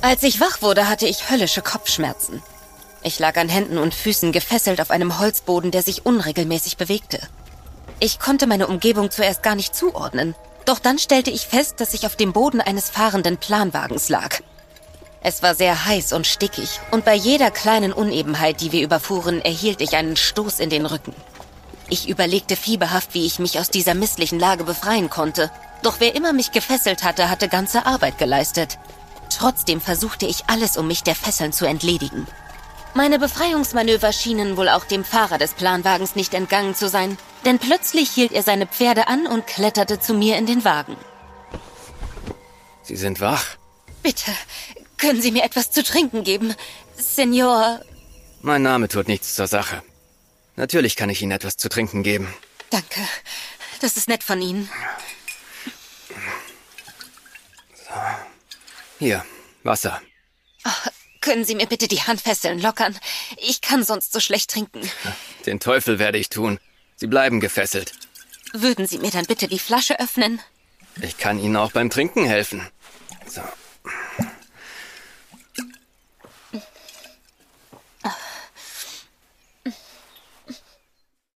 Als ich wach wurde, hatte ich höllische Kopfschmerzen. Ich lag an Händen und Füßen gefesselt auf einem Holzboden, der sich unregelmäßig bewegte. Ich konnte meine Umgebung zuerst gar nicht zuordnen. Doch dann stellte ich fest, dass ich auf dem Boden eines fahrenden Planwagens lag. Es war sehr heiß und stickig und bei jeder kleinen Unebenheit, die wir überfuhren, erhielt ich einen Stoß in den Rücken. Ich überlegte fieberhaft, wie ich mich aus dieser misslichen Lage befreien konnte. Doch wer immer mich gefesselt hatte, hatte ganze Arbeit geleistet. Trotzdem versuchte ich alles, um mich der Fesseln zu entledigen. Meine Befreiungsmanöver schienen wohl auch dem Fahrer des Planwagens nicht entgangen zu sein, denn plötzlich hielt er seine Pferde an und kletterte zu mir in den Wagen. Sie sind wach? Bitte, können Sie mir etwas zu trinken geben, Senor? Mein Name tut nichts zur Sache. Natürlich kann ich Ihnen etwas zu trinken geben. Danke, das ist nett von Ihnen. So. Hier, Wasser. Oh, können Sie mir bitte die Handfesseln lockern? Ich kann sonst so schlecht trinken. Den Teufel werde ich tun. Sie bleiben gefesselt. Würden Sie mir dann bitte die Flasche öffnen? Ich kann Ihnen auch beim Trinken helfen. So.